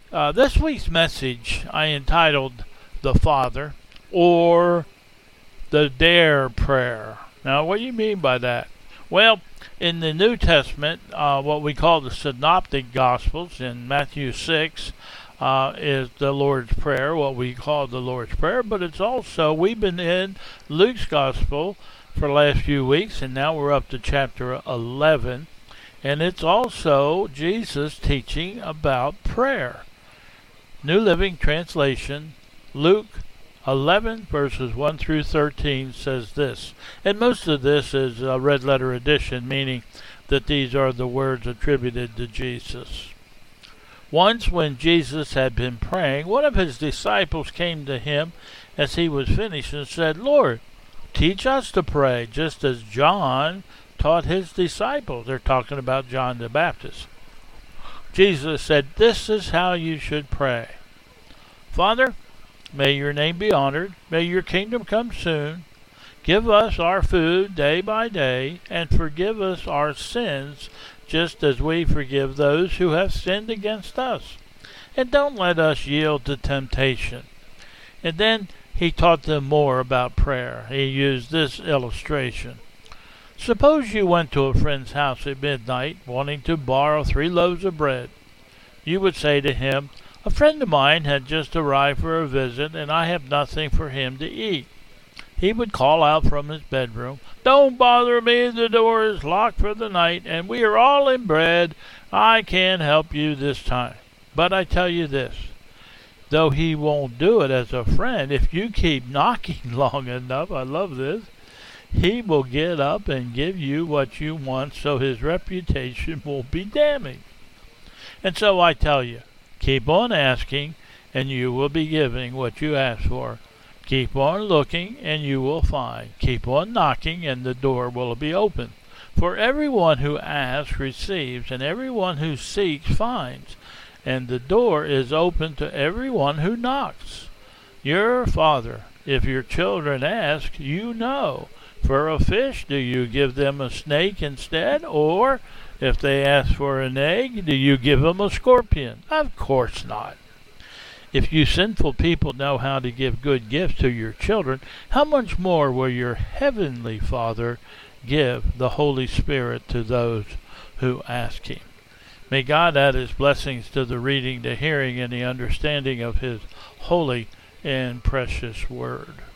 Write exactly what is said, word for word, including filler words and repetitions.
Uh, this week's message I entitled The Father, or the Dare Prayer. Now, what do you mean by that? Well, in the New Testament, uh, what we call the Synoptic Gospels, in Matthew six, uh, is the Lord's Prayer, what we call the Lord's Prayer, but it's also, we've been in Luke's Gospel for the last few weeks, and now we're up to chapter eleven, and it's also Jesus teaching about prayer. New Living Translation, Luke eleven verses one through thirteen says this, and most of this is a red letter edition, meaning that these are the words attributed to Jesus. Once when Jesus had been praying, one of his disciples came to him as he was finished and said, "Lord, teach us to pray, just as John taught his disciples." They're talking about John the Baptist. Jesus said, "This is how you should pray. Father, may your name be honored. May your kingdom come soon. Give us our food day by day, and forgive us our sins, just as we forgive those who have sinned against us. And don't let us yield to temptation." And then he taught them more about prayer. He used this illustration. Suppose you went to a friend's house at midnight, wanting to borrow three loaves of bread. You would say to him, "A friend of mine had just arrived for a visit, and I have nothing for him to eat." He would call out from his bedroom, "Don't bother me, the door is locked for the night, and we are all in bed. I can't help you this time." But I tell you this, though he won't do it as a friend, if you keep knocking long enough, I love this, he will get up and give you what you want, so his reputation won't be damaged. And so I tell you, keep on asking, and you will be giving what you ask for. Keep on looking, and you will find. Keep on knocking, and the door will be open. For everyone who asks receives, and everyone who seeks finds, and the door is open to everyone who knocks. Your Father, if your children ask, you know. For a fish, do you give them a snake instead? Or, if they ask for an egg, do you give them a scorpion? Of course not. If you sinful people know how to give good gifts to your children, how much more will your heavenly Father give the Holy Spirit to those who ask him? May God add his blessings to the reading, the hearing, and the understanding of his holy and precious word.